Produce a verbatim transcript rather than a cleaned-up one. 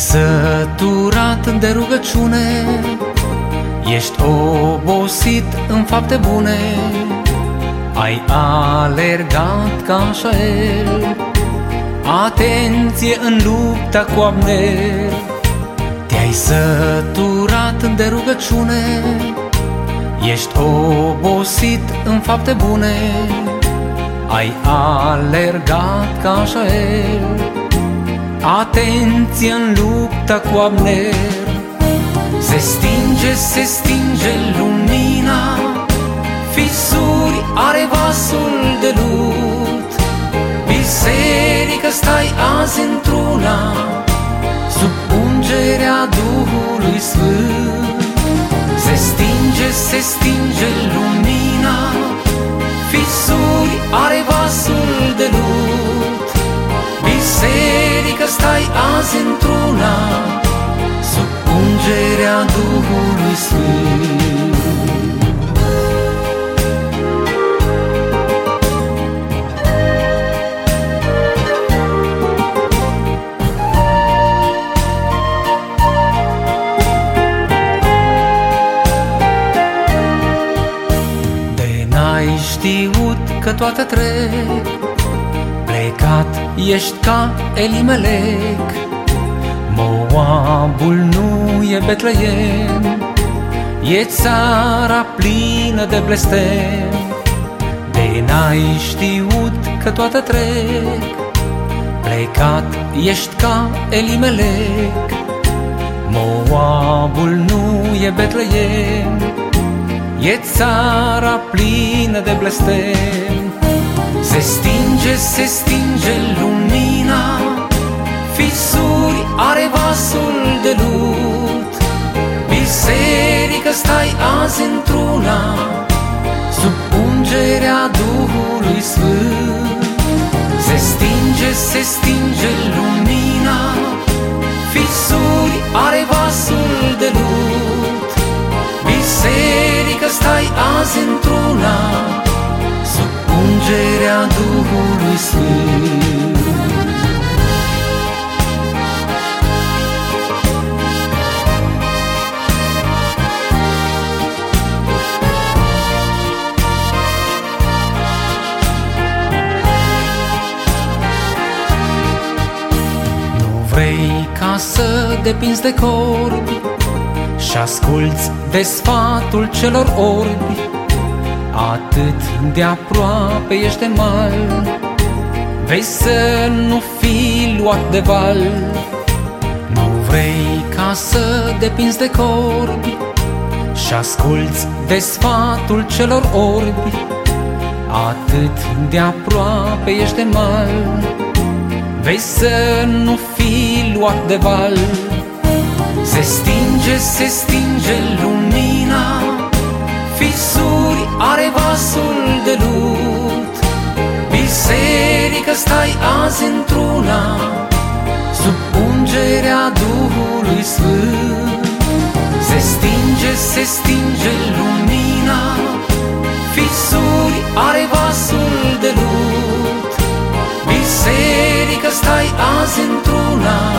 săturat de rugăciune, ești obosit în fapte bune, ai alergat ca Șael. Atenție în lupta cu Abner, te-ai săturat de rugăciune, ești obosit în fapte bune, ai alergat ca Șael. Atenție în lupta cu Abner, se stinge, se stinge lumina, fisuri are vasul de lut. Biserică, stai azi într-una, sub ungerea Duhului Sfânt. Se stinge, se stinge lumina, fisuri are vasul de lut. Biserică, stai azi într-una, sub ungerea Duhului Sfânt. De n-ai știut că toate trec, plecat ești ca Elimelec. Moabul nu e Betleem, e țara plină de blestem. De n-ai știut că toate trec, plecat ești ca Elimelec. Moabul nu e Betleem, e țara plină de blestem. Se stinge, se stinge lumina, fisuri are vasul de lut. Biserică, stai azi într-una, sub ungerea Duhului Sfânt. Se stinge, se stinge lumina, fisuri are vasul de lut. Biserică, stai azi într-una, sub ungerea Duhului Sfânt. Nu vrei ca să depinzi de corbi și asculți de sfatul celor orbi. Atât de aproape ești de mal, vei să nu fii luat de val. Nu vrei ca să depinzi de corbi și asculți de sfatul celor orbi. Atât de aproape ești de mal, vei să nu fii luat de val. Se stinge, se stinge lumina, fisuri are vasul de lut. Biserică, stai azi într-una, sub ungerea Duhului Sfânt. Se stinge, se stinge lumina, fisuri are vasul de lut. Biserică, stai azi într-una,